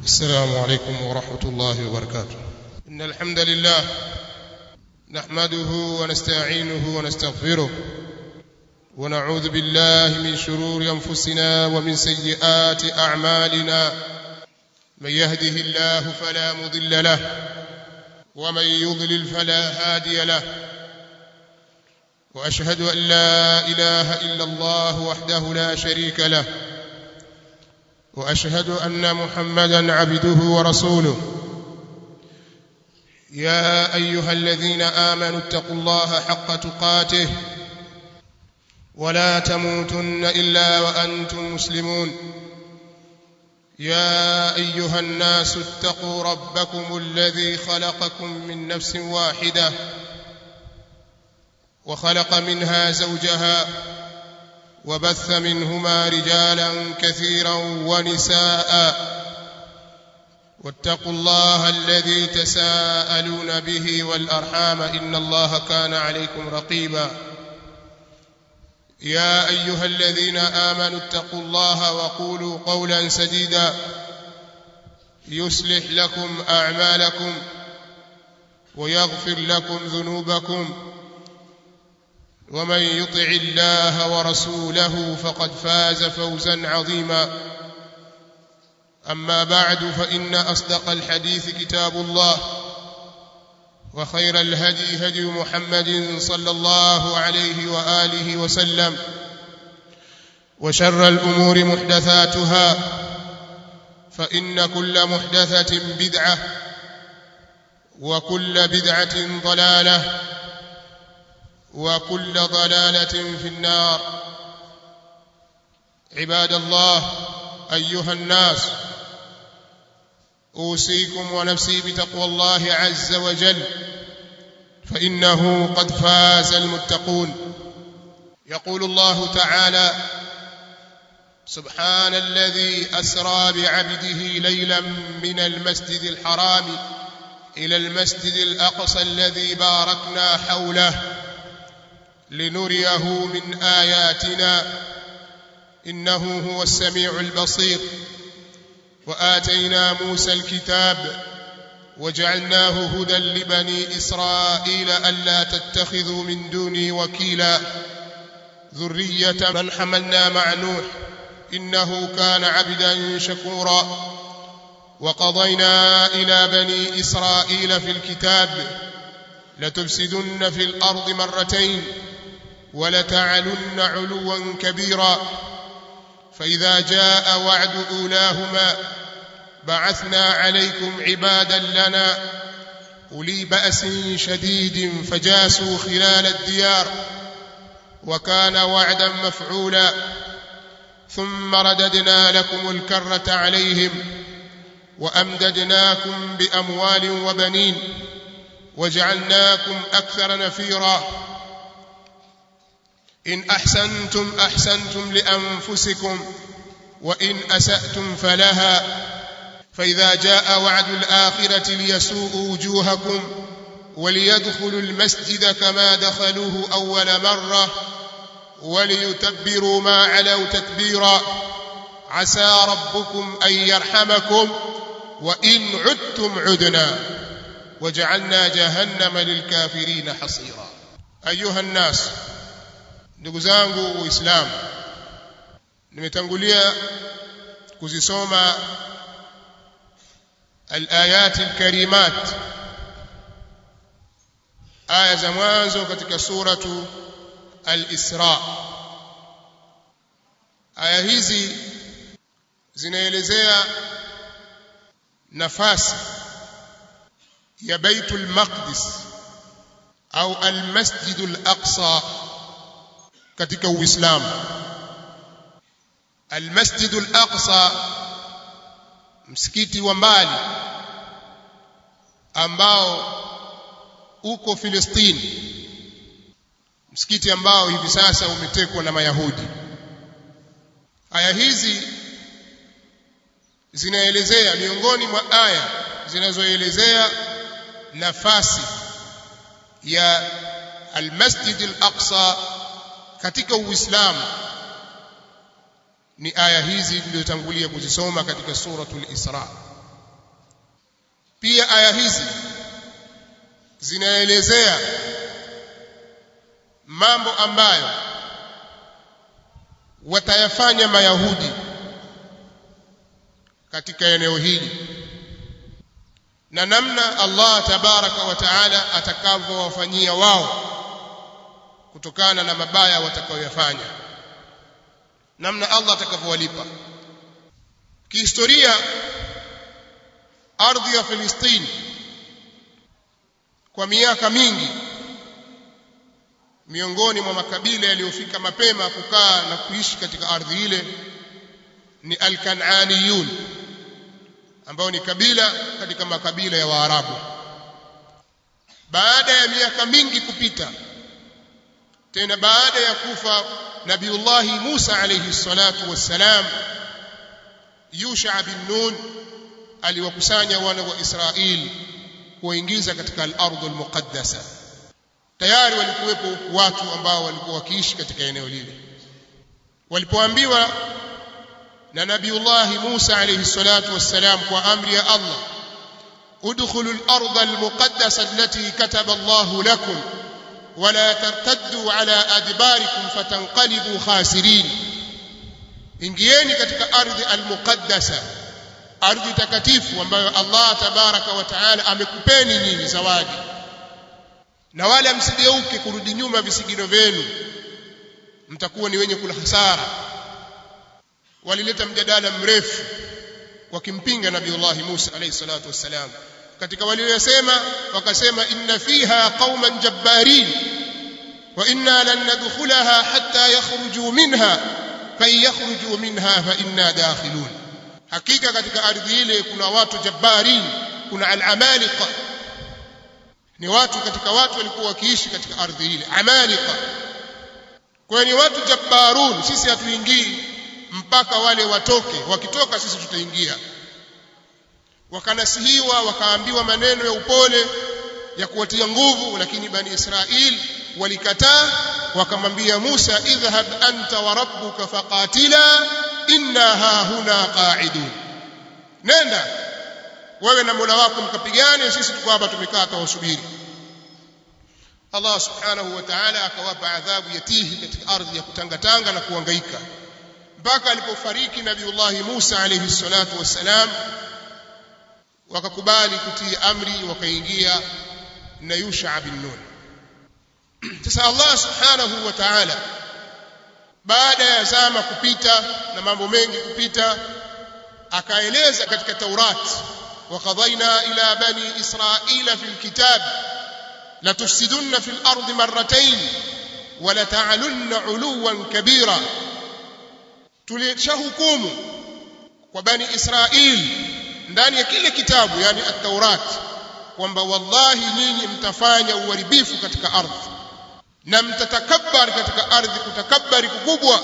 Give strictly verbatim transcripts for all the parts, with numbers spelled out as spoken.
السلام عليكم ورحمة الله وبركاته. إن الحمد لله نحمده ونستعينه ونستغفره ونعوذ بالله من شرور أنفسنا ومن سيئات أعمالنا. من يهده الله فلا مضل له ومن يضلل فلا هادي له، وأشهد أن لا إله إلا الله وحده لا شريك له، وأشهد أن محمدًا عبده ورسوله. يا أيها الذين آمنوا اتقوا الله حق تقاته ولا تموتن إلا وأنتم مسلمون. يا أيها الناس اتقوا ربكم الذي خلقكم من نفس واحدة وخلق منها زوجها وبث منهما رجالا كثيرا ونساء، واتقوا الله الذي تساءلون به والأرحام إن الله كان عليكم رقيبا. يا أيها الذين آمنوا اتقوا الله وقولوا قولا سديدا يصلح لكم أعمالكم ويغفر لكم ذنوبكم، ومن يطع الله ورسوله فقد فاز فوزا عظيما. أما بعد، فإن أصدق الحديث كتاب الله، وخير الهدي هدي محمد صلى الله عليه وآله وسلم، وشر الأمور محدثاتها، فإن كل محدثة بدعة وكل بدعة ضلالة وكل ضلالة في النار. عباد الله، أيها الناس، أوصيكم ونفسي بتقوى الله عز وجل، فإنه قد فاز المتقون. يقول الله تعالى: سبحان الذي أسرى بعبده ليلا من المسجد الحرام إلى المسجد الأقصى الذي باركنا حوله لنريه من آياتنا إنه هو السميع البصير. وآتينا موسى الكتاب وجعلناه هدى لبني إسرائيل ألا تتخذوا من دوني وكيلا ذرية من حملنا مع نوح إنه كان عبدا شكورا. وقضينا إلى بني إسرائيل في الكتاب لتفسدن في الأرض مرتين ولتعلن علوا كبيرا، فإذا جاء وعد أولاهما بعثنا عليكم عبادا لنا أولي بأس شديد فجاسوا خلال الديار وكان وعدا مفعولا. ثم رددنا لكم الكرة عليهم وأمددناكم بأموال وبنين وجعلناكم أكثر نفيرا. إن أحسنتم أحسنتم لأنفسكم وإن أسأتم فلها، فإذا جاء وعد الآخرة ليسوءوا وجوهكم وليدخلوا المسجد كما دخلوه أول مرة وليتبروا ما علوا تتبيرا. عسى ربكم أن يرحمكم وإن عدتم عدنا وجعلنا جهنم للكافرين حصيرا. أيها الناس، ndugu zangu Waislamu, nimetangulia kuzisoma al-ayat al-karimat, aya za mwanzo katika suratu al-Isra. Aya hizi zinaelezea nafasi ya Baitul Maqdis au al-Masjidul Aqsa katika Uislamu. Al-Masjidul Aqsa, msikiti wa mbali ambao uko Filistini, msikiti ambao hivi sasa umetekwa na Mayahudi. Aya hizi zinaelezea, miongoni mwa aya zinazoelezea nafasi ya al-Masjid al-Aqsa katika Uislamu ni aya hizi tulizotangulia kuzisoma katika suratul Isra. pia aya hizi zinaelezea mambo ambayo watayafanya Mayahudi katika eneo hili na namna Allah tabaraka wa taala atakavyowafanyia wao kutokana na mabaya watakayoyafanya, namna Allah atakavyowalipa. Kihistoria, ardhi ya Palestina kwa miaka mingi, miongoni mwa makabila yaliyofika mapema kukaa na kuishi katika ardhi ile ni Al-Kan'aniyun, ambao ni kabila katika makabila ya Waarabu. Baada ya miaka mingi kupita, tena baada ya kufa Nabiullahi Musa alayhi salatu wassalam, Yusha bin Nun aliwakusanya wana wa Israeli kuwaingiza katika al-ardh al-muqaddasa. Tayari walikuwepo watu ambao walikuwa wakiishi katika eneo lile. Walipoambiwa na Nabiullahi Musa alayhi salatu wassalam kwa amri ya Allah, udkhulu al-ardh al-muqaddasa allati kataba Allahu lakum wala tartaddu ala adbarikum fatanqalibu khasirin, ingieni katika ardhi al-muqaddasa, ardhi takatifu ambayo Allah tabaraka wa taala amekupeni nyinyi zawadi, na wala msigeuke kurudi nyuma visigino vyenu, mtakuwa ni wenye kula hasara. Walileta mjadala mrefu wakimpinga Nabiullahi Musa alayhi salatu wassalam. Katika waliyosema wakasema, inna fiha qauman jabbarin wa inna lan nadkhulaha hatta yakhruju minha fa yakhruju minha fa inna dakhilun, hakika katika ardhi ile kuna watu jabbarin, kuna al-amalika, ni watu katika watu walikuwa wakiishi katika ardhi ile, amalika. Kwa ni watu jabbarun, sisi hatuingii mpaka wale watoke, wakitoka sisi tutaingia. Wakanasihiwa, wakaambiwa maneno ya upole ya kuwatia nguvu, lakini Bani Israil walikataa. Wakamwambia Musa, idhhab anta wa rabbuka faqatila inna hahuna qa'idun, nenda wewe na Mola wako mkapigane, sisi tuko hapa tumekaa tuwasubiri. Allah subhanahu wa ta'ala akawapa adhabu yatihi katika ardhi ya kutangatanga na kuhangaika, mpaka alipofariki Nabiullahi Musa alayhi salatu wassalam, wakakubali kutii amri, wakaingia na Yusha bin Nun. Sasa Allah subhanahu wa ta'ala baada ya zama kupita na mambo mengi kupita, akaeleza katika Taurat, وقضينا إلى بني إسرائيل في الكتاب لتفسدن في الأرض مرتين ولتعلن علوا كبيرا. tulishahukumu kwa Bani Israil ndani ya kile kitabu, yani at-Taurat, kwamba wallahi nyinyi mtafanya uharibifu katika ardhi na mtatakabbar katika ardhi, kutakabari kukubwa.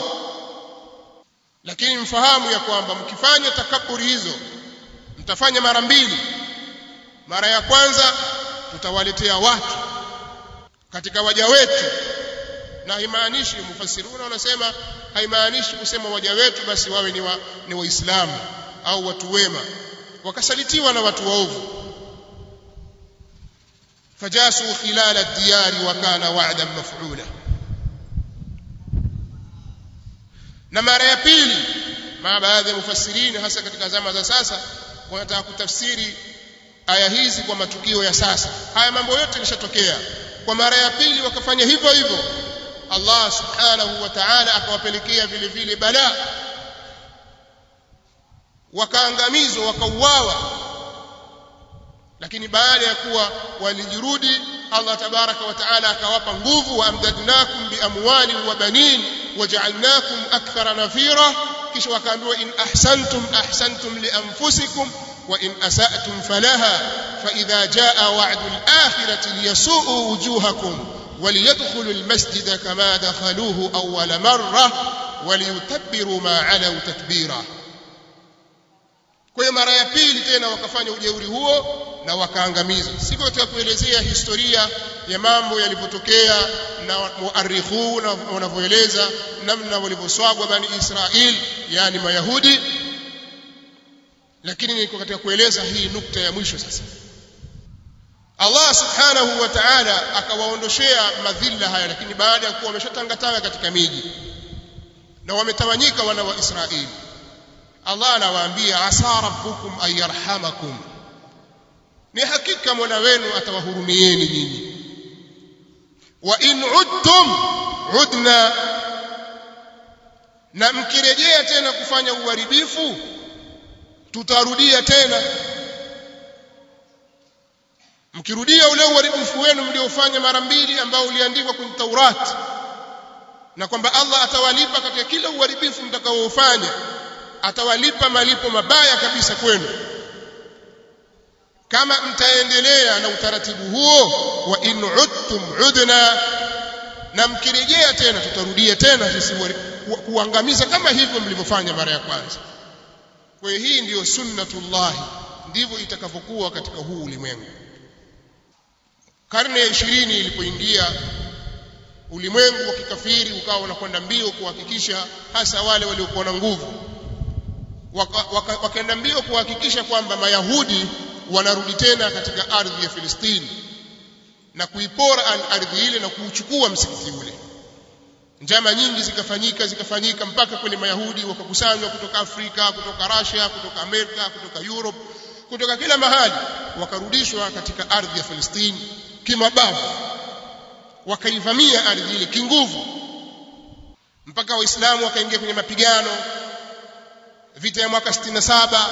Lakini mfahamu ya kwamba mkifanya takaburi hizo mtafanya mara mbili. Mara ya kwanza tutawaletea watu katika waja wetu, na haimaanishi, mufassiruna wanasema haimaanishi kusema waja wetu basi wawe ni wa, ni waislamu au watu wema, wakasalitiwa na watu waovu. fajasu khilal ad-diyar wa kana wa'dan maf'ula. Na mara ya pili, ma baadhi ya mufassirini hasa katika zama za sasa wanataka kutafsiri aya hizi kwa matukio ya sasa. Haya mambo yote yalishatokea. Kwa mara ya pili wakafanya hivyo hivyo, Allah subhanahu wa ta'ala akawapelekea vile vile balaa, wakaangamizwa, wakauawa. Lakini baada ya kuwa walijirudi, Allah tabaraka wa ta'ala akawapa nguvu, wa amdadnakum bi amwalin wa banin waja'alnakum akthara nafira. Kisha wakaambiwa, in ahsantum ahsantum li anfusikum wa in asa'tum falaha fa idha jaa wa'du al-akhirati liyasu'u wujuhakum وليدخلوا المسجد كما دخلوه أول مرة وليتبروا ما علوا تتبيرا. Kwa mara ya pili tena wakafanya ujeuri huo na wakaangamiza. Siko katika kuelezea historia ya mambo yalipotokea na muarrikhuna wanavyoeleza namna walivyoswagwa Bani Israil, yani Mayahudi, lakini niko katika kueleza hii nukta ya mwisho sasa, Allah subhanahu wa ta'ala akawaondoshea madhila haya, lakini baada ya kuwa wameshatangatanga katika miji na wametawanyika wana wa Israeli, Allah anawaambia asa rabbukum ayarhamakum, ni hakika Mola wenu atawahurumieni nyinyi. Wa in udtum udna, na mkirejea tena kufanya uharibifu tutarudia tena. Mkirudia ule uharibifu wenu mliofanya mara mbili ambao uliandikwa kwenye Taurati, na kwamba Allah atawalipa katika kila uharibifu mtakaoufanya, atawalipa malipo mabaya kabisa kwenu kama mtaendelea na utaratibu huo. Wa in udtum udna, na mkirejea tena tutarudia tena sisi kuangamiza kama hivyo mlivyofanya mara ya kwanza. Kwa hiyo hii ndiyo sunnatullah, ndivyo itakavyokuwa katika huu ulimwengu. Karne ya ishirini ilipoingia, ulimwengu wa kikafiri ukawa unakwenda mbio kuhakikisha, hasa wale waliokuwa na nguvu wakaenda waka, waka mbio kuhakikisha kwamba Mayahudi wanarudi tena katika ardhi ya Filistini na kuipora ardhi ile na kuuchukua msikiti ule. Njama nyingi zikafanyika zikafanyika mpaka kwenye Mayahudi wakakusanywa kutoka Afrika, kutoka Russia, kutoka Amerika, kutoka Europe, kutoka kila mahali, wakarudishwa katika ardhi ya Filistini kimabavu, wakaivamia ardhi ile kinguvu, mpaka Waislamu wakaingia kwenye mapigano, vita ya mwaka sitini na saba,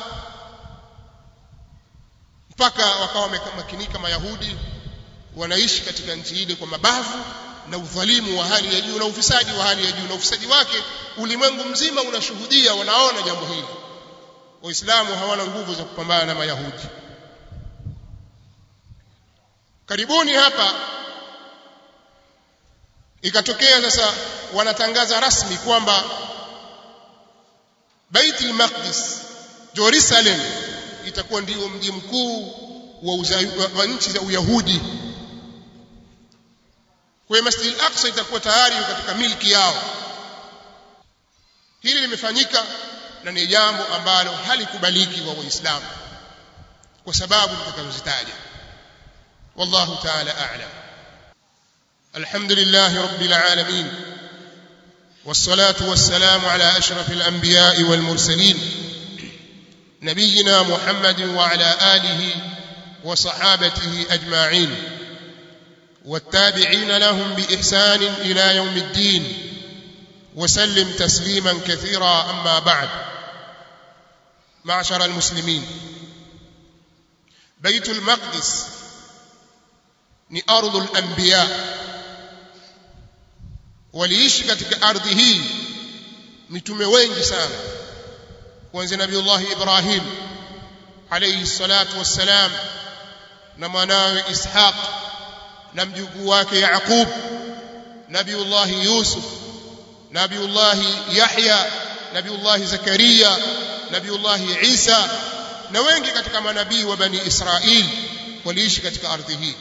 mpaka wakawa wamemakinika Mayahudi wanaishi katika nchi ile kwa mabavu na udhalimu wa hali ya juu na ufisadi wa hali ya juu, na ufisadi wake ulimwengu mzima unashuhudia, wanaona jambo hili. Waislamu hawana nguvu za kupambana na Mayahudi. Karibuni hapa ikatokea sasa wanatangaza rasmi kwamba Baitul Maqdis, Jerusalem, itakuwa ndio mji mkuu wa, wa nchi za Uyahudi. Kwa Masjid al-Aqsa itakuwa tayari katika milki yao. Hili limefanyika na ni jambo ambalo halikubaliki kwa Waislamu kwa sababu nitakazozitaja. Wallahu ta'ala a'lam. Alhamdulillahi rabbil alamin, wassalatu wassalamu ala ashrafil anbiya'i wal mursalin, nabiyina Muhammadin wa ala alihi wa sahabatihi ajma'in والتابعين لهم بإحسان إلى يوم الدين وسلم تسليما كثيرا. أما بعد، معشر المسلمين، بيت المقدس ni ardhu al-anbiya, waliishi katika ardhi hii mitume wengi sana, kuanzia Nabiiullah Ibrahim alayhi salatu wassalam na mwanawe Ishaq na mjukuu wake Yaqub, Nabiiullah Yusuf, Nabiiullah Yahya, Nabiiullah Zakaria, Nabiiullah Isa na wengi katika manabii wa Bani Israil waliishi katika ardhi hii.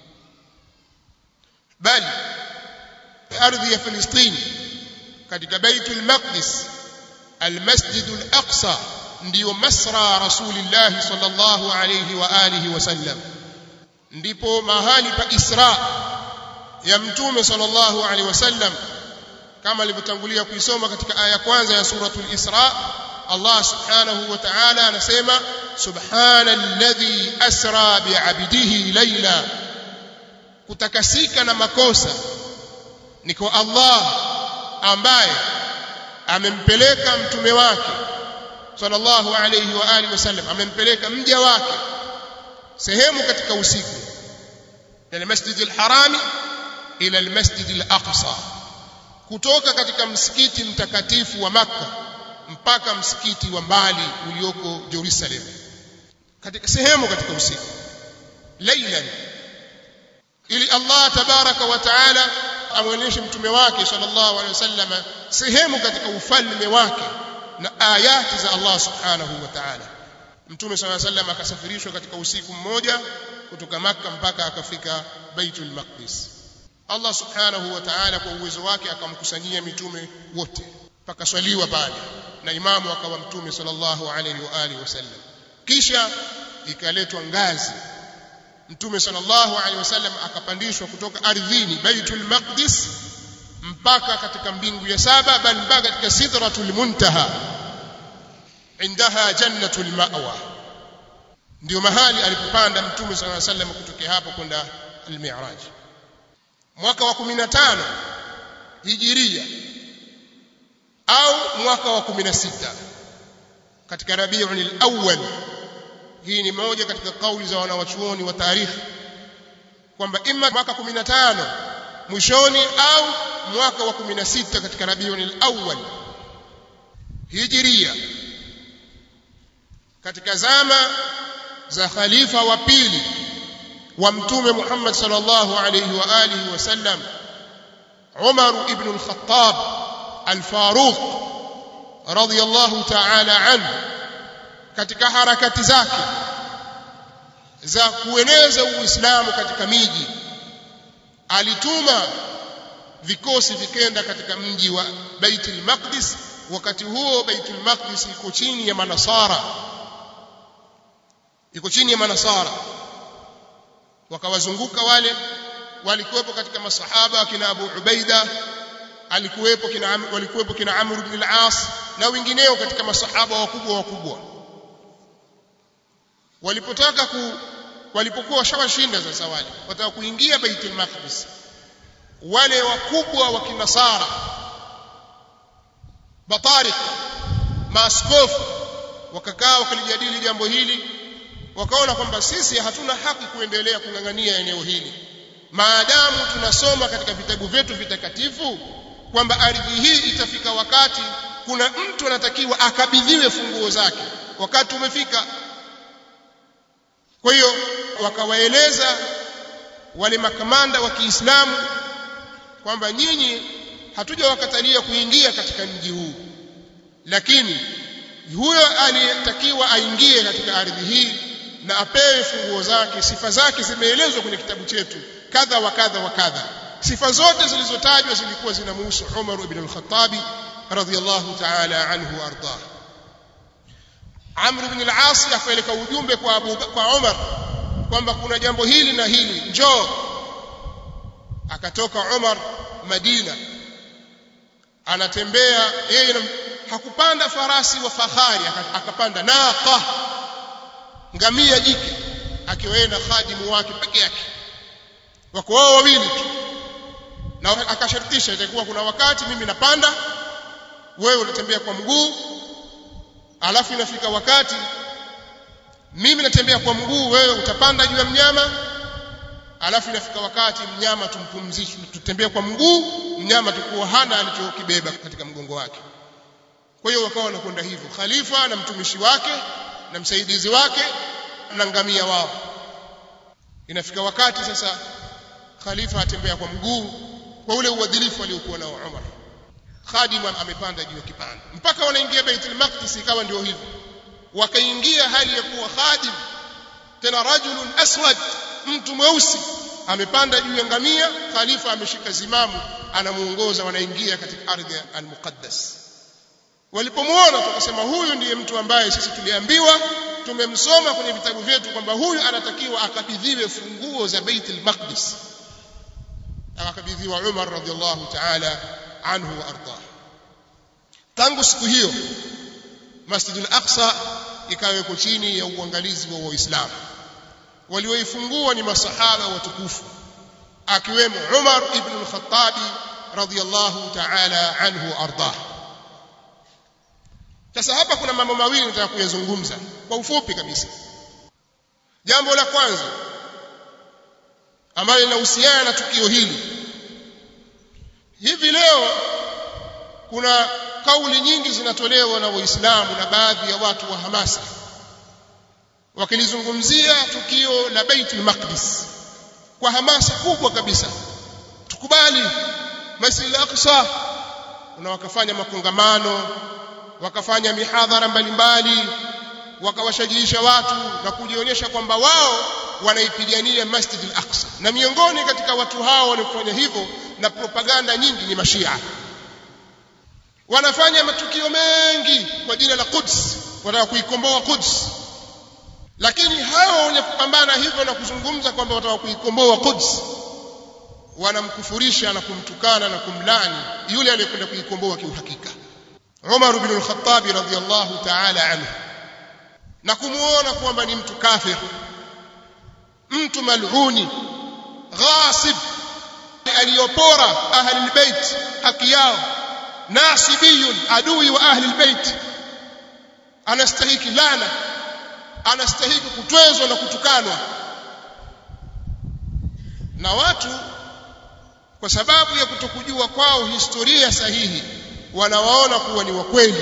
Bali ardhi ya Filistini katika Baitul Maqdis, al-Masjid al-Aqsa, ndio masra Rasulillah sallallahu alayhi wa alihi wasallam, ndipo mahali pa Isra ya Mtume sallallahu alayhi wasallam, kama alivyotangulia kuisoma katika aya kwanza ya suratul Isra. Allah subhanahu wa ta'ala anasema subhanalladhi asra bi'abdihi layla, kutakasika na makosa ni kwa Allah ambaye amempeleka mtume wake sallallahu alayhi wa alihi wasallam, amempeleka mja wake sehemu katika usiku, na Masjid al-Harami ila al-Masjid al-Aqsa, kutoka katika msikiti mtakatifu wa Makka mpaka msikiti wa mbali ulioko Jerusalem, katika sehemu katika usiku, laylan, ili Allah tabaraka wa taala amwonyeshe mtume wake sallallahu alaihi wasallam sehemu katika ufalme wake na ayati za Allah subhanahu wa ta'ala. Mtume sallallahu alaihi wasallam akasafirishwa katika usiku mmoja kutoka Makka mpaka akafika Baitul Maqdis. Allah subhanahu wa ta'ala kwa uwezo wake akamkusanyia mitume wote, pakaswaliwa pale na imamu akawa mtume sallallahu alaihi wa alihi wasallam. Kisha ikaletwa ngazi Mtume sallallahu alaihi wasallam akapandishwa kutoka ardhini Baitul Maqdis mpaka katika mbingu ya saba, bali mpaka katika Sidratul Muntaha, indaha jannatul ma'wa. Ndio mahali alipopanda Mtume sallallahu alaihi wasallam kutoka hapo kwenda al-Mi'raj. Mwaka wa kumi na tano Hijiria au mwaka wa kumi na sita katika Rabiul Awwal. Hii ni moja katika kauli za wanawachuoni wa tarikhi kwamba imma mwaka kumi na tano mwishoni au mwaka wa kumi na sita katika Rabiul Awwal Hijiria, katika zama za khalifa wa pili wa Mtume Muhammad sallallahu alayhi wa alihi wasallam, Umar ibn al-Khattab al-Faruq radiyallahu ta'ala anhu, katika harakati zake za kueneza Uislamu katika miji, alituma vikosi vikenda katika mji wa Baitul Maqdis. Wakati huo Baitul Maqdis iko chini ya Manasara, iko chini ya Manasara. Wakawazunguka wale, walikuwepo katika masahaba kina Abu Ubaida, alikuwepo kina walikuwepo kina Amr ibn al-As na wengineo katika masahaba wakubwa wakubwa. Walipotaka ku walipokuwa washawashinda sasa, wale wataka kuingia Baitul Maqdis, wale wakubwa wa kinasara, batarik, maaskofu, wakakaa wakalijadili jambo hili, wakaona kwamba sisi hatuna haki kuendelea kungangania eneo hili maadamu tunasoma katika vitabu vyetu vitakatifu kwamba ardhi hii itafika wakati kuna mtu anatakiwa akabidhiwe funguo zake. Wakati umefika. Kwa hiyo wakawaeleza wale makamanda wa Kiislamu kwamba nyinyi hatujawakatalia kuingia katika mji huu, lakini huyo aliyetakiwa aingie katika ardhi hii na apewe funguo zake, sifa zake zimeelezwa kwenye kitabu chetu kadha wa kadha wa kadha. Sifa zote zilizotajwa zilikuwa zinamhusu Umar ibn al-Khattab radhiyallahu ta'ala anhu arda. Amr ibn al-As akapeleka ujumbe kwa Abu kwa Umar kwamba kuna jambo hili na hili, njoo. Akatoka Umar Madina, anatembea yeye, hakupanda farasi wa fahari, akapanda naqa, ngamia jike, akiwaenda khadimu wake peke yake, wako wao wawili tu, na akashartisha itakuwa kuna wakati mimi napanda, wewe unatembea kwa mguu, alafu inafika wakati mimi natembea kwa mguu, wewe utapanda juu ya mnyama, alafu inafika wakati mnyama tumpumzishe, tutembea kwa mguu, mnyama tukua hana alichokibeba katika mgongo wake. Kwa hiyo wakawa wanakwenda hivyo, khalifa na mtumishi wake na msaidizi wake na ngamia wao. Inafika wakati sasa khalifa atembea kwa mguu kwa ule uadilifu aliokuwa nao Umar. Khadim amepanda juu ya kipanda mpaka wanaingia Baitul Maqdis, ikawa ndio hivyo. Wakaingia hali ya kuwa Khadim tena rajulun aswad, mtu mweusi, amepanda juu ya ngamia, khalifa ameshika zimamu anamuongoza, wanaingia katika ardhi al-muqaddas. Walipomuona tukasema huyu ndiye mtu ambaye sisi tuliambiwa, tumemsoma kwenye vitabu vyetu kwamba huyu anatakiwa akabidhiwe funguo za Baitul Maqdis. Akabidhiwa Umar radhiallahu ta'ala anhu wa ardah. Tangu siku hiyo Masjid al-Aqsa ikawekwa chini ya uangalizi wa Waislamu. Walioifungua ni masahaba watukufu, akiwemo Umar ibn al-Khattab radhiallahu ta'ala anhu wa ardah. Sasa hapa kuna mambo mawili nataka kuyazungumza kwa ufupi kabisa. Jambo la kwanza ambalo linahusiana na tukio hili, hivi leo kuna kauli nyingi zinatolewa na Waislamu na baadhi ya watu wa hamasa wakilizungumzia tukio la Baitul Maqdis kwa hamasa kubwa kabisa. Tukubali Masjid al-Aqsa, na wakafanya makongamano, wakafanya mihadhara mbalimbali, wakawashajiisha watu na kujionyesha kwamba wao wanaipigania Masjid al-Aqsa. Na miongoni katika watu hao waliofanya hivyo na propaganda nyingi ni Mashia. Wanafanya matukio mengi kwa jina la Quds, wanataka kuikomboa Quds. Lakini hao wenye kupambana hivyo na kuzungumza kwamba wataka kuikomboa Quds wanamkufurisha na kumtukana na kumlani yule aliyekwenda kuikomboa kiuhakika, Umar ibn al-Khattab radhiyallahu ta'ala anhu, na kumuona kwamba ni mtu kafir, mtu mal'uni, ghasib, aliyopora ahli albayt haki yao, nasibiyun, adui wa ahli albayt, anastahiki laana, anastahiki kutwezwa na kutukanwa. Na watu kwa sababu ya kutokujua kwao historia sahihi wanawaona kuwa ni wakweli,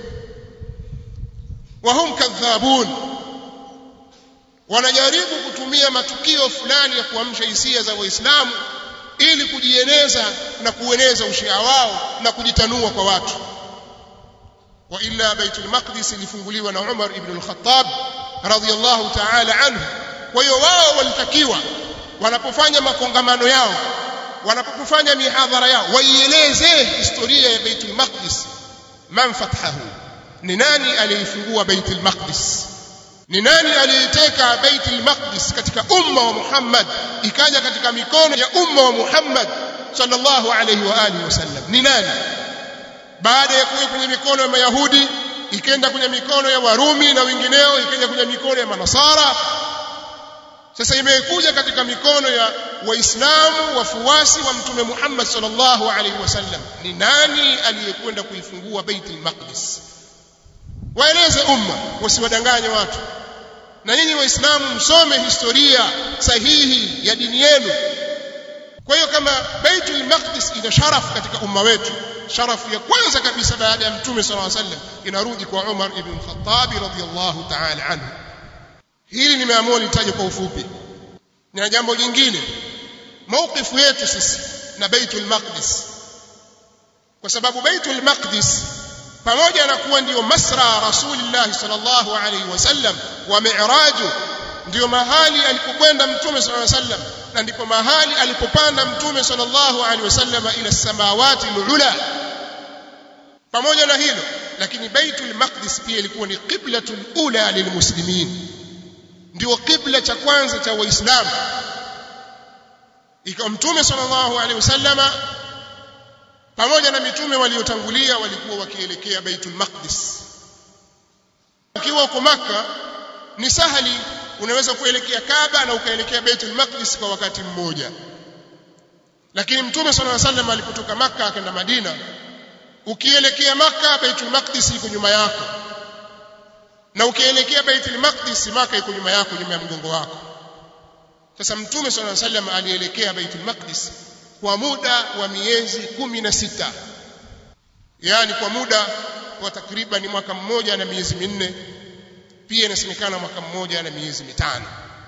wahum kadhabun, wanajaribu kutumia matukio fulani ya kuamsha hisia za Waislamu ili kujieneza na kueneza ushia wao na kujitanua kwa watu. Wa illa Baitul Maqdis ilifunguliwa na Umar ibn al-Khattab radhiyallahu ta'ala anhu. Kwa hiyo wao walitakiwa wanapofanya makongamano yao, wanapofanya mihadhara yao, waieleze historia ya Baitul Maqdis, man fathahu, ni nani aliyefungua Baitul Maqdis, ni nani aliyeteka Baitul Maqdis katika umma wa Muhammad ikaja katika mikono ya umma wa Muhammad sallallahu alayhi wa alihi wasallam, ni nani? Baada ya kuwa kwenye mikono ya Mayahudi ikaenda kwenye mikono ya Warumi na wengineo, ikaja kwenye mikono ya Manasara, sasa imekuja katika mikono ya Waislamu wafuasi wa Mtume Muhammad sallallahu alaihi wasallam. Ni nani aliyekwenda kuifungua Baitul Maqdis? Waeleze umma, wasiwadanganye watu. Na nyinyi Waislamu msome historia sahihi ya dini yenu. Kwa hiyo kama Baitul Maqdis ina sharafu katika umma wetu, sharafu ya kwanza kabisa baada ya Mtume sallallahu alaihi wasallam inarudi kwa Umar ibn al-Khattab radhiyallahu ta'ala anhu. Hili nimeamua nitaje kwa ufupi. Na jambo jingine, maukifu yetu sisi na Baitul Maqdis, kwa sababu Baitul Maqdis pamoja na kuwa ndio masra Rasulullah sallallahu alaihi wasallam wa mi'raju, ndio mahali alipokwenda Mtume sallallahu alaihi wasallam, na ndipo mahali alipopanda Mtume sallallahu alaihi wasallam ila samawati al-ula. Pamoja na hilo lakini Baitul Maqdis pia ilikuwa ni qiblatul ula lilmuslimin, ndio qibla cha kwanza cha Waislamu. Ikawa Mtume sallallahu alaihi wasallama pamoja na mitume waliotangulia walikuwa wakielekea Baitul Maqdis. Ukiwa uko Makka ni sahali, unaweza kuelekea Kaaba na ukaelekea Baitul Maqdis kwa wakati mmoja. Lakini Mtume sallallahu alaihi wasallam alipotoka Makka akaenda Madina, ukielekea Makka Baitul Maqdis iko nyuma yako, na ukielekea Baitul Maqdis Makka iko nyuma yako, nyuma ya mgongo wako. Sasa Mtume sallallahu alaihi wasallam alielekea Baitul Maqdis kwa muda wa miezi kumi na sita, yani kwa muda wa takriban mwaka mmoja na miezi minne, pia inasemekana mwaka mmoja na miezi mitano.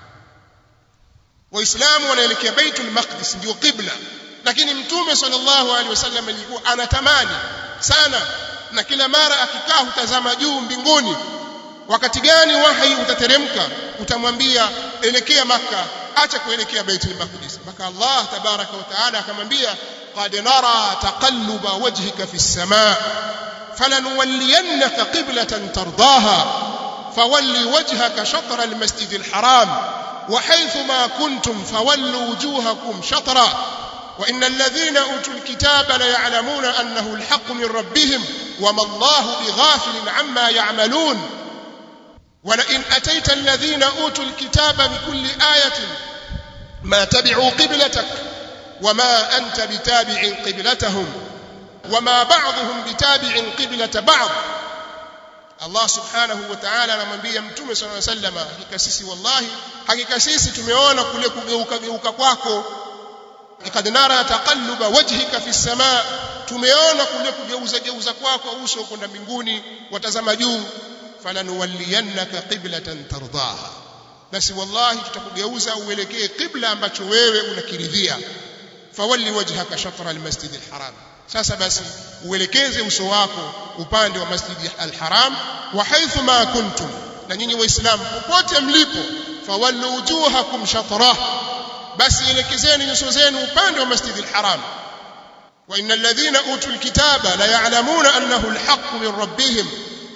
Waislamu wanaelekea Baitul Maqdis ndio qibla, lakini Mtume sallallahu alaihi wasallam alikuwa anatamani sana, na kila mara akikaa hutazama juu mbinguni, wakati gani wahi utateremka utamwambia elekea Makka, acha kuelekea Baitul Maqdis. Mpaka Allah tabaraka wa taala akamwambia, qad nara taqalluba wajhika fi as-samaa falanuwalliyannaka qiblatan tardaha fawalli wajhaka shatra al-masjid al-haram wa haythu ma kuntum fawallu wujuhakum shatra wa innal ladhina utul kitaba la ya'lamuna annahu al-haqqu min rabbihim wama Allahu bighafilin amma ya'malun ولئن أتيت الذين أوتوا الكتاب بكل آية ما تبعوا قبلتك وما أنت بتابع قبلتهم وما بعضهم بتابع قبلة بعض. الله سبحانه وتعالى anamwambia Mtume صلى الله عليه وسلم, hakika sisi wallahi, hakika sisi tumeona kule kugeuka geuka kwako, qad nara taqalluba wajhika fi as-samaa, tumeona kule kugeuza geuza kwako uso kwenda mbinguni, watazama juu, falanuwalliyannaka qiblatan tardaha, basi wallahi tutakugeuza uelekee qibla ambacho wewe unakiridhia. Fawalli wajhaka shatra almasjid alharam, sasa basi uelekeze uso wako upande wa masjid alharam. Wa haythu ma kuntum, na nyinyi waislamu popote mlipo, fawallu wujuhakum shatrah, basi elekezeni nyuso zenu upande wa masjid alharam. Wa innal ladhina utul kitaba la ya'lamuna annahu alhaqqu min rabbihim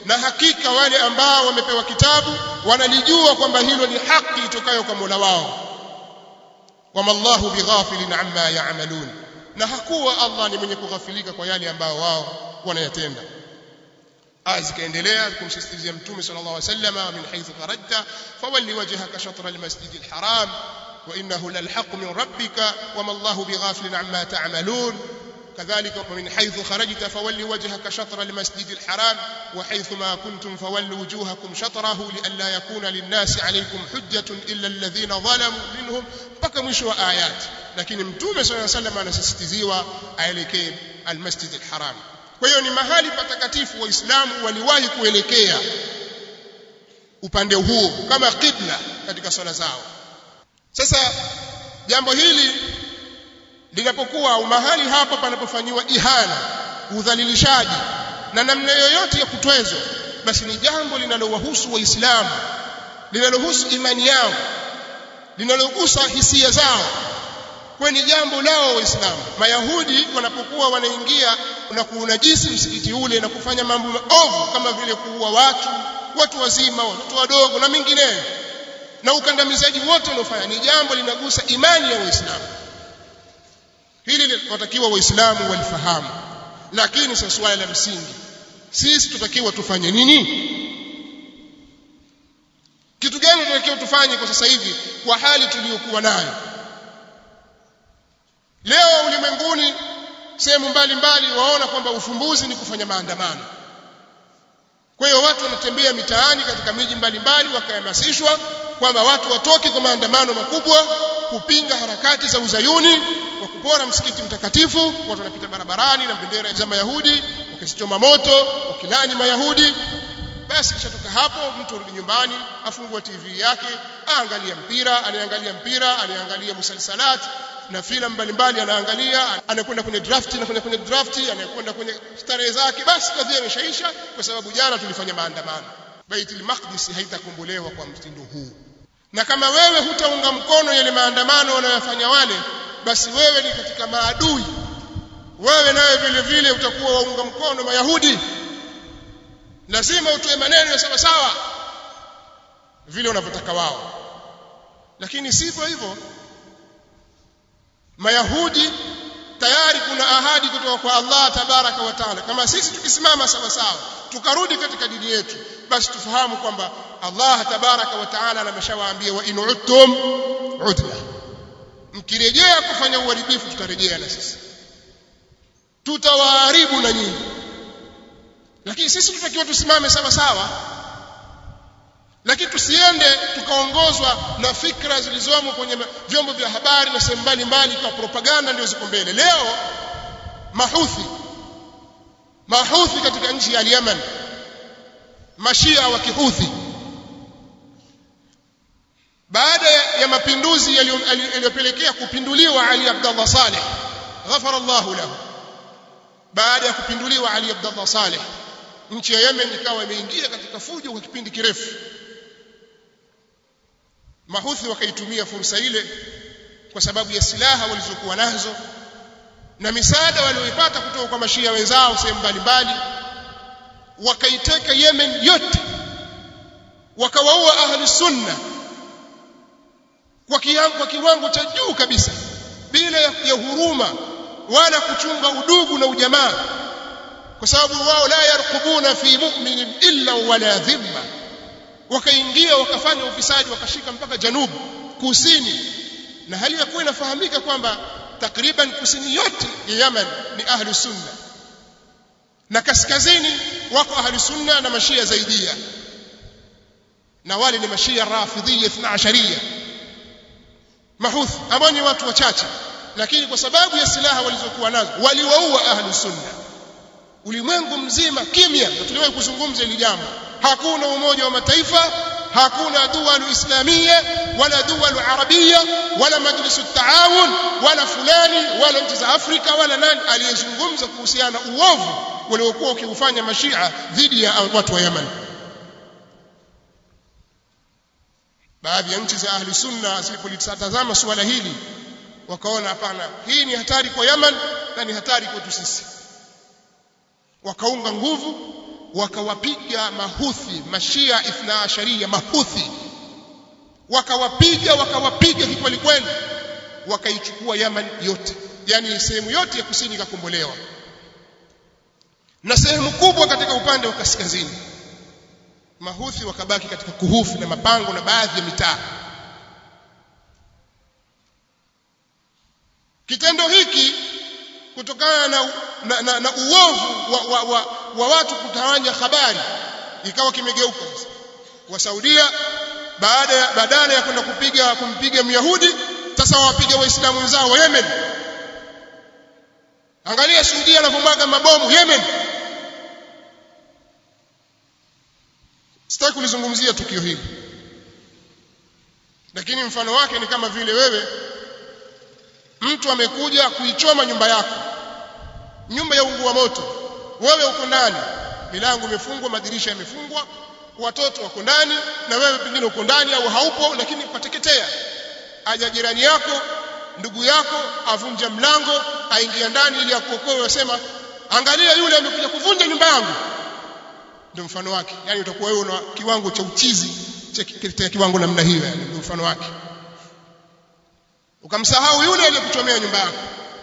na hakika wale ambao wamepewa kitabu wanalijua kwamba hilo ni haki itokayo kwa Mola wao. Wama Allahu bighafilin amma ya'malun, na hakuwa Allah ni mwenye kughafilika kwa yale ambao wao wanayatenda. aya zikaendelea kumsisitizia mtume sallallahu alaihi wasallam, min haythu kharajta fawalli wajhaka shatra almasjid alharam wa innahu lalhaq min rabbika wama Allahu bighafilin amma ta'malun. كذلك ومن حيث خرجت فول وجهك شطر المسجد الحرام وحيث ما كنتم فولوا وجوهكم شطره لئلا يكون للناس عليكم حجة إلا الذين ظلموا منهم mpaka mwisho wa ayat. Lakini mtume sallallahu alayhi wasallam anasisitiziwa aelekee almasjid alharam. Kwa hiyo ni mahali patakatifu waislamu waliwahi kuelekea upande huo kama qibla katika swala zao. Sasa jambo hili linapokuwa mahali hapa panapofanywa ihana, udhalilishaji na namna yoyote ya kutwezwa, basi ni jambo linalowahusu waislamu, linalohusu imani yao, linalogusa hisia zao, kwa ni jambo lao waislamu. Mayahudi wanapokuwa wanaingia na kuunajisi msikiti ule na kufanya mambo maovu kama vile kuua watu, watu wazima, watoto wadogo na mengineyo, na ukandamizaji wote unaofanya, ni jambo linagusa imani ya waislamu. Hili watakiwa waislamu walifahamu. Lakini sasa swala la msingi, sisi tutakiwa tufanye nini? Kitu gani tunatakiwa tufanye kwa sasa hivi kwa hali tuliyokuwa nayo leo ulimwenguni? Sehemu mbalimbali waona kwamba ufumbuzi ni kufanya maandamano. Kwa hiyo watu wanatembea mitaani katika miji mbalimbali wakahamasishwa kwamba watu watoke kwa maandamano makubwa kupinga harakati za uzayuni wa kupora msikiti mtakatifu. Watu wanapita barabarani na bendera za Mayahudi wakichoma moto wakilani Mayahudi. Basi kishatoka hapo, mtu rudi nyumbani, afungua T V yake, aangalia mpira, anaangalia mpira, anaangalia musalsalat na filamu mbalimbali, anaangalia, anakwenda kwenye draft, anakwenda kwenye draft, anakwenda kwenye starehe zake. Basi kadhia imeshaisha, kwa sababu jana tulifanya maandamano. Baitul Maqdis haitakombolewa kwa mtindo huu. Na kama wewe hutaunga mkono yale maandamano wanayofanya wale, basi wewe ni katika maadui. Wewe nawe vile vile utakuwa waunga mkono Mayahudi. Lazima utoe maneno ya sawa sawa vile wanavyotaka wao. Lakini sivyo hivyo. Mayahudi tayari kuna ahadi kutoka kwa Allah tabaraka wa taala. Kama sisi tukisimama sawa sawa tukarudi katika dini yetu, basi tufahamu kwamba Allah tabaraka wa taala ameshawaambia, wa in udtum udna, mkirejea kufanya uharibifu tutarejea na sisi, tutawaharibu na nyinyi. Lakini sisi tutakiwa tusimame sawa sawa, lakini tusiende tukaongozwa na fikra zilizomo kwenye vyombo vya habari na sehemu mbalimbali kwa propaganda ndio ziko mbele. Leo mahuthi mahuthi katika nchi ya Yemen, mashia wa kihuthi, baada ya mapinduzi yaliyopelekea kupinduliwa Ali Abdullah Saleh, ghafara Allahu lahu, baada ya kupinduliwa Ali Abdullah Saleh, nchi ya Yemen ikawa imeingia katika fujo kwa kipindi kirefu. Mahuthi wakaitumia fursa ile kwa sababu ya silaha walizokuwa nazo na misaada walioipata kutoka kwa mashia wenzao sehemu mbalimbali, wakaiteka Yemen yote, wakawaua ahli sunna kwa kiwango kwa kiwango cha juu kabisa, bila ya huruma wala kuchunga udugu na ujamaa, kwa sababu wao la yarqubuna fi mu'minin illa wala dhimma. Wakaingia wakafanya ufisadi, wakashika mpaka janubu, kusini, na hali ya kuwa inafahamika kwamba takriban kusini yote ya Yemen ni ahli sunna, na kaskazini wako ahli sunna na mashia zaidia, na wale ni mashia rafidhiyya ithna ashariya mahuthi ambao ni watu wachache, lakini kwa sababu ya silaha walizokuwa nazo waliwaua ahli sunna. Ulimwengu mzima kimya, na tuliwahi kuzungumza hili jambo. Hakuna Umoja wa Mataifa, hakuna duwalu islamia wala duwalu arabia wala majlisu taawun wala fulani wala nchi za Afrika wala nani aliyezungumza kuhusiana uovu waliokuwa ukiufanya mashia dhidi ya watu wa Yemen. Baadhi ya nchi za ahli sunna zilipolitazama suala hili wakaona hapana, hii ni hatari kwa Yemen na ni hatari kwetu sisi, wakaunga nguvu wakawapiga mahuthi mashia ithna asharia mahuthi wakawapiga wakawapiga kweli kweli wakaichukua Yaman yote, yani sehemu yote ya kusini ikakombolewa na sehemu kubwa katika upande wa kaskazini mahuthi wakabaki katika kuhufu na mapango na baadhi ya mitaa. Kitendo hiki kutokana na, na, na, na uovu wa, wa, wa, wa watu kutawanya habari ikawa kimegeuka sasa. Wa Saudia baada ya badala ya kwenda kupiga kumpiga Myahudi sasa wapiga waislamu wenzao wa Yemen. Angalia Saudia anapomwaga mabomu Yemen. Sitaki kulizungumzia tukio hili, lakini mfano wake ni kama vile wewe mtu amekuja kuichoma nyumba yako, nyumba ya ungua moto, wewe uko ndani, milango imefungwa, madirisha yamefungwa, watoto wako ndani na wewe pengine uko ndani au haupo, lakini pateketea. Aja jirani yako, ndugu yako avunja mlango, aingia ndani ili akuokoe, wasema angalia yule amekuja kuvunja nyumba yangu. Ndio mfano wake. Yani utakuwa wewe una kiwango cha uchizi cha kiwango namna hiyo, yani ndio mfano wake. Ukamsahau yule aliyekuchomea nyumba yako.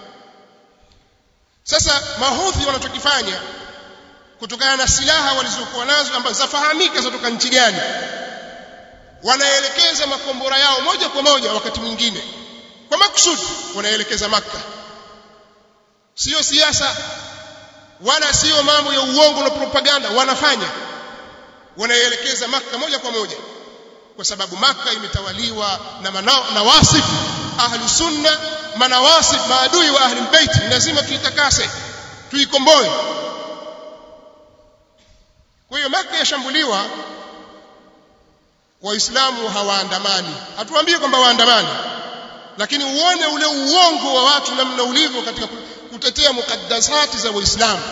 Sasa mahuthi wanachokifanya kutokana na silaha walizokuwa nazo ambazo zafahamika zatoka nchi gani, wanaelekeza makombora yao moja kwa moja wakati mwingine kwa makusudi wanaelekeza Makka. Sio siasa wala sio mambo ya uongo na propaganda, wanafanya wanaelekeza Makka moja kwa moja, kwa sababu Makka imetawaliwa na nawasif ahli sunna, manawasif maadui wa ahli albayt, lazima tuitakase, tuikomboe. Kwa hiyo Makka yashambuliwa, waislamu hawaandamani. Hatuambie kwamba waandamani, lakini uone ule uongo wa watu namna ulivyo katika kutetea mukaddasati za Waislamu.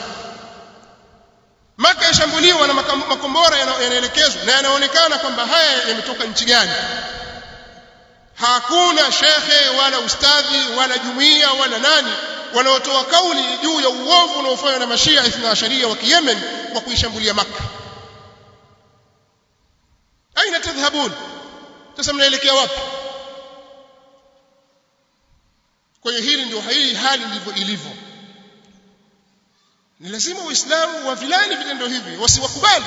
Makka yashambuliwa na makombora yanaelekezwa na yanaonekana kwamba haya yametoka nchi gani. Hakuna shekhe wala ustadhi wala jumuiya wala nani wanaotoa kauli juu ya uovu unaofanywa na mashia ithna asharia wa Yemen kwa kuishambulia Makka. Aina tadhhabun? Sasa mnaelekea wapi? Kwa hiyo hili ndio hii hali ndivyo ilivyo. Ni lazima Waislamu wavilani vitendo hivi, wasiwakubali.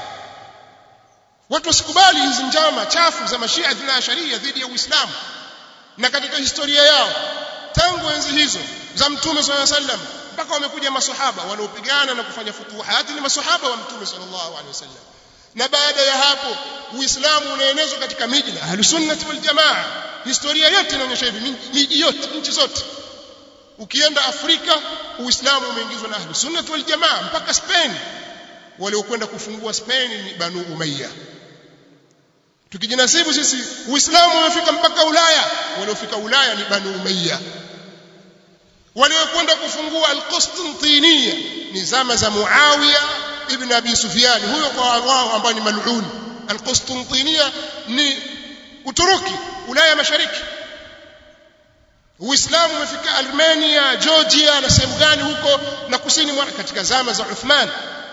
Watu wasikubali hizi njama chafu za mashia ithna asharia dhidi ya Uislamu. Na katika historia yao tangu enzi hizo za Mtume sallallahu alaihi wasallam mpaka wamekuja maswahaba wanaopigana na kufanya futuhati, ni maswahaba wa Mtume sallallahu alaihi wasallam. Na baada ya hapo Uislamu unaenezwa katika miji na Ahlus Sunnah wal Jamaa. Historia yote inaonyesha hivi, miji yote, nchi zote. Ukienda Afrika Uislamu umeingizwa na Ahlus Sunnah wal Jamaa mpaka Spain. Waliokwenda kufungua Spain ni Banu Umayya. Tukijinasibu sisi Uislamu umefika mpaka Ulaya, waliofika Ulaya ni Banu Umayya. Waliokwenda kufungua Al-Qustantiniya ni zama za Muawiya ibn Abi Sufyan, huyo kwa wao ambao ni mal'un. Al-Qustantiniya ni Uturuki, Ulaya Mashariki. Uislamu umefika Armenia, Georgia na sehemu gani huko na kusini mwa katika zama za Uthman.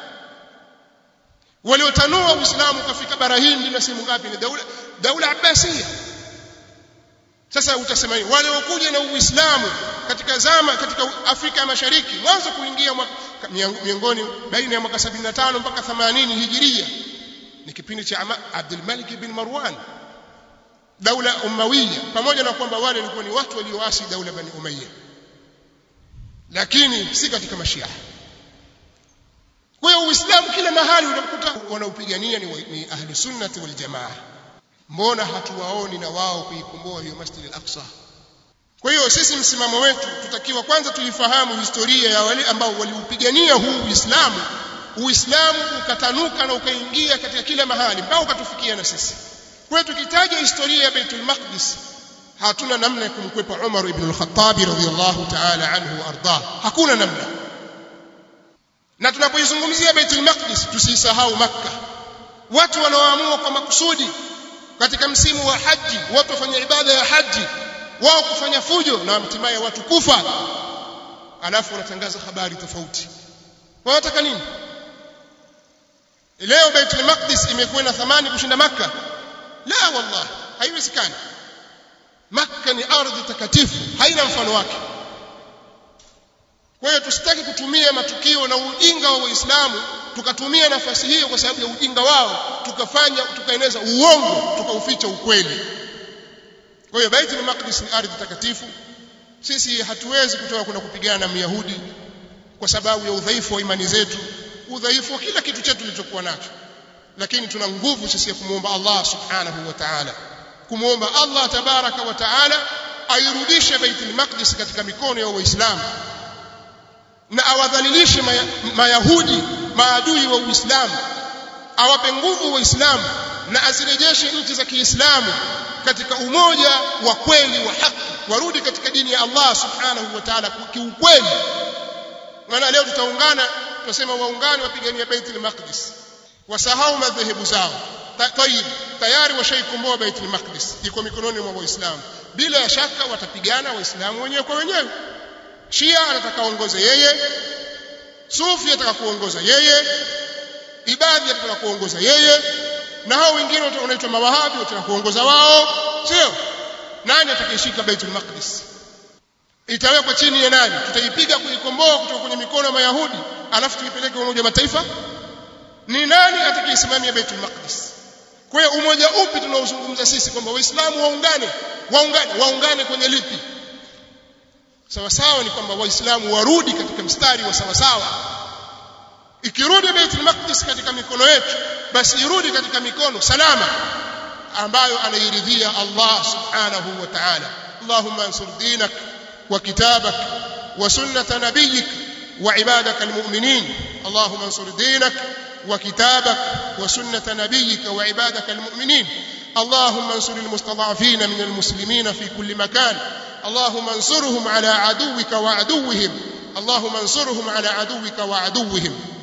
Waliotanua Uislamu kafika bara Hindi na sehemu ngapi ni daula daula Abbasiyya. Sasa utasema wale wakuja na Uislamu katika zama katika Afrika Mashariki mwanzo kuingia miongoni baina ya mwaka sabini na tano mpaka themanini Hijiria ni kipindi cha Abdul Malik bin Marwan, daula Umayya, pamoja na kwamba wale walikuwa ni watu walioasi daula Bani Umayya, lakini si katika mashia. Kwa hiyo Uislamu kila mahali unakuta wanaupigania ni, ni ahli sunnati wal jamaa. Mbona hatuwaoni na wao kuikomboa hiyo Masjid al-Aqsa? Kwa hiyo sisi msimamo wetu tutakiwa kwanza tuifahamu historia ya wale ambao waliupigania huu Uislamu. Uislamu ukatanuka na ukaingia katika kila mahali mpaka ukatufikia na sisi. Kwa hiyo tukitaja historia ya Baitul Maqdis hatuna namna ya kumkwepa Umar ibn al-Khattab radhiyallahu ta'ala anhu wa arda. Hakuna namna. Na tunapoizungumzia Baitul Maqdis tusisahau Makka. Watu wanaoamua kwa makusudi katika msimu wa haji, watu wafanya ibada ya haji, wao kufanya fujo na hatimaye watu kufa, alafu wanatangaza habari tofauti. Wanataka nini? leo Baitul Maqdis imekuwa na thamani kushinda Makka? La wallahi, haiwezekani. Makka ni ardhi takatifu, haina mfano wake. Kwa hiyo tusitaki kutumia matukio na ujinga wa Waislamu, tukatumia nafasi hiyo kwa sababu ya ujinga wao, tukafanya tukaeneza uongo, tukauficha ukweli. Kwa hiyo Baitul Maqdis ni ardhi takatifu. Sisi hatuwezi kutoka kuna kupigana na Myahudi kwa sababu ya udhaifu wa imani zetu, udhaifu wa kila kitu chetu tulichokuwa nacho. Lakini tuna nguvu sisi ya kumuomba Allah subhanahu wa ta'ala, kumuomba Allah tabaraka wa ta'ala airudishe Baitul Maqdis katika mikono ya Waislamu na awadhalilishe Mayahudi, maadui wa Uislamu, awape nguvu Waislamu na azirejeshe nchi za Kiislamu katika umoja wa kweli wa haki, warudi katika dini ya Allah subhanahu wa ta'ala kiukweli. Maana leo tutaungana, tutasema waungane wapigania Baitul Maqdis, wasahau madhehebu zao. Tayib, tayari washaikomboa Baitul Maqdis, iko mikononi mwa Waislamu. Bila shaka watapigana Waislamu wenyewe kwa wenyewe. Shia anataka kuongoza yeye, Sufi anataka kuongoza yeye, Ibadhi anataka kuongoza yeye, na hao wengine wanaitwa Mawahabi wanataka kuongoza wao. Sio? Nani atakayeshika Baitul Maqdis? Itawekwa chini ya nani? Tutaipiga kuikomboa kutoka kwenye mikono ya Mayahudi alafu tuipeleke Umoja wa Mataifa? Ni nani atakayesimamia Baitul Maqdis? Kwa hiyo umoja upi tunaozungumza sisi kwamba Waislamu waungane? Waungane, waungane kwenye lipi? Sawa sawa ni kwamba Waislamu warudi katika mstari wa sawa sawa. Ikirudi Baitul Maqdis katika mikono yetu, basi irudi katika mikono salama ambayo anairidhia Allah subhanahu wa ta'ala. Allahumma ansur dinak wa kitabak wa sunnata nabiyyik wa ibadak almu'minin. Allahumma ansur dinak wa kitabak wa sunnata nabiyyik wa ibadak almu'minin. اللهم انصر المستضعفين من المسلمين في كل مكان. اللهم انصرهم على عدوك وعدوهم. اللهم انصرهم على عدوك وعدوهم.